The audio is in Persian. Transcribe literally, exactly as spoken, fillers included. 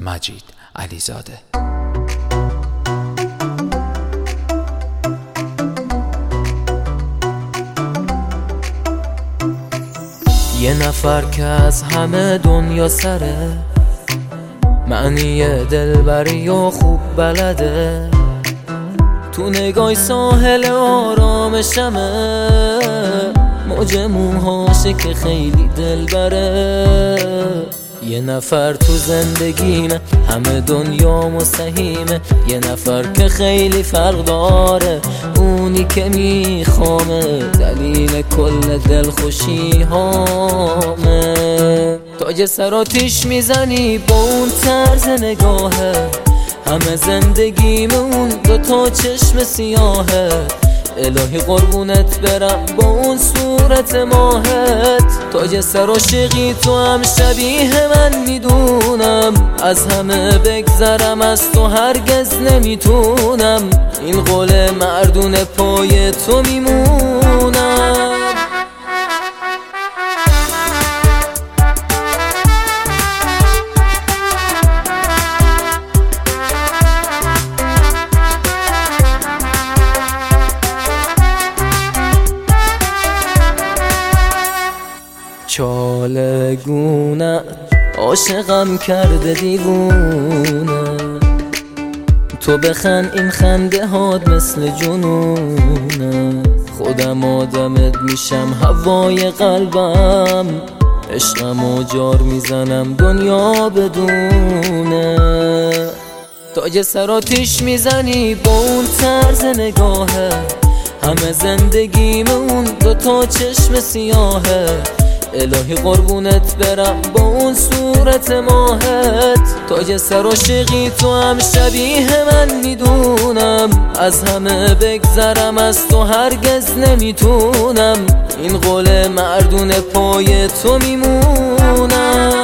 مجید علیزاده. یه نفر که از همه دنیا سره، معنی دلبری و خوب بلده، تو نگاه ساحل آرامشمه، موج موهاشه که خیلی دلبره. یه نفر تو زندگیمه، همه دنیا سهیمه، یه نفر که خیلی فرق داره، اونی که میخوامه، دلیل کل دلخوشی هامه. تاج سر آتیش میزنی با اون طرز نگاهه، همه زندگیمه اون دوتا چشم سیاهه. الهی قربونت برم با اون صورت ماهت، تاج سر عاشقی تو هم شبیه من میدونم، از همه بگذرم از تو هرگز نمیتونم، این قول مردون پای تو میمونم. چالگونه عاشقم کرده دیوونه، تو بخند این خنده هات مثل جنونه، خودم آدمت میشم هوای قلبم، عشقم و جار میزنم دنیا بدونه. تاج سر آتیش میزنی با اون طرز نگاهه، همه زندگیم اون دوتا چشم سیاهه. الهی قربونت برم با اون صورت ماهت، تاج سر عاشقی تو هم شبیه من میدونم، از همه بگذرم از تو هرگز نمیتونم، این قول مردون پای تو میمونم.